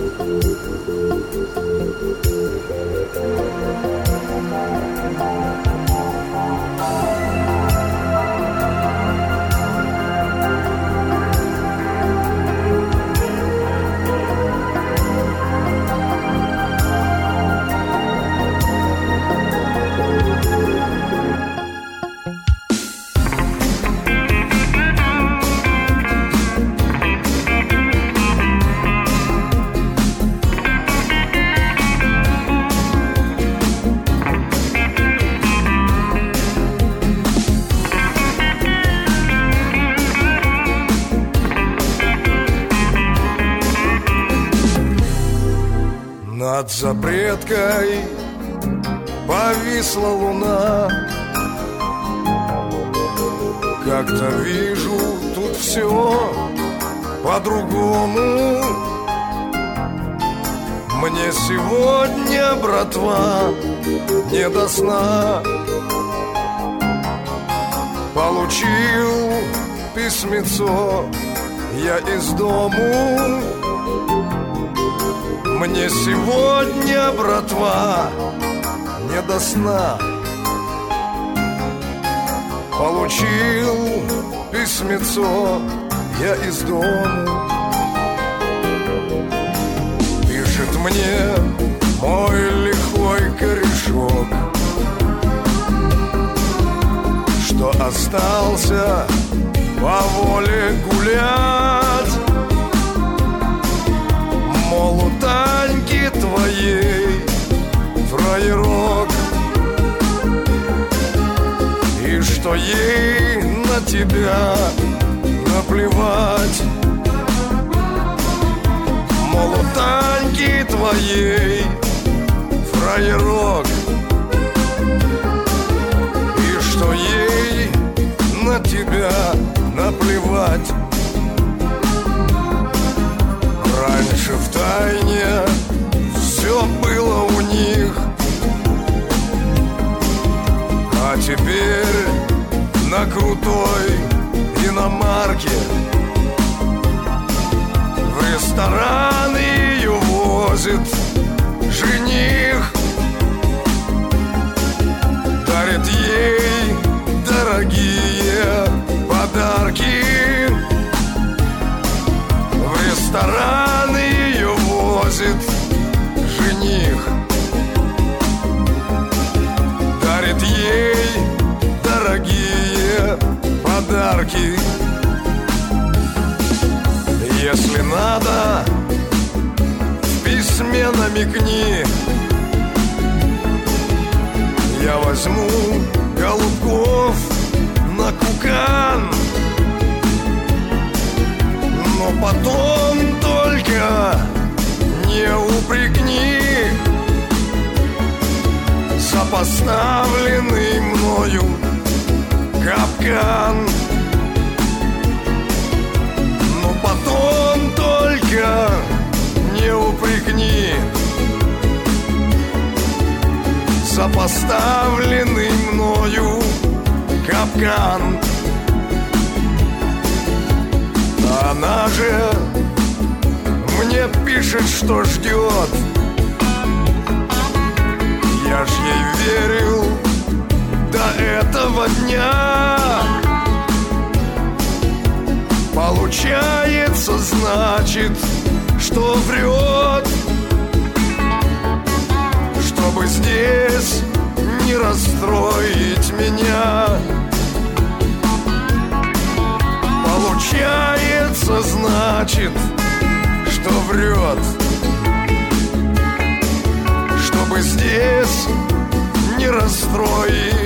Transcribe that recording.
Над запреткой повисла луна. Как-то вижу тут все по-другому. Мне сегодня, братва, не до сна. Получил письмецо я из дому. Мне сегодня, братва, не до сна. Получил письмецо я из дому. Пишет мне мой лихой корешок, что остался по воле гулять. Мол, у Таньки твоей фраерок, и что ей на тебя наплевать. Мол, у Таньки твоей фраерок, и что ей на тебя наплевать. Раньше в тайне все было у них, а теперь на крутой иномарке в ресторан ее возит жених. Дарит ей дорогие подарки. В ресторан ее возит жених. Дарит ей дорогие подарки. Если надо, в письме намекни. Я возьму голубков на кукан, но потом только не упрекни за поставленный мною капкан. Но потом только не упрекни за поставленный мною капкан. Она же мне пишет, что ждет. Я ж ей верил до этого дня. Получается, значит, что врет, чтобы здесь не расстроить меня. Получается, значит, что врет, чтобы здесь не расстроить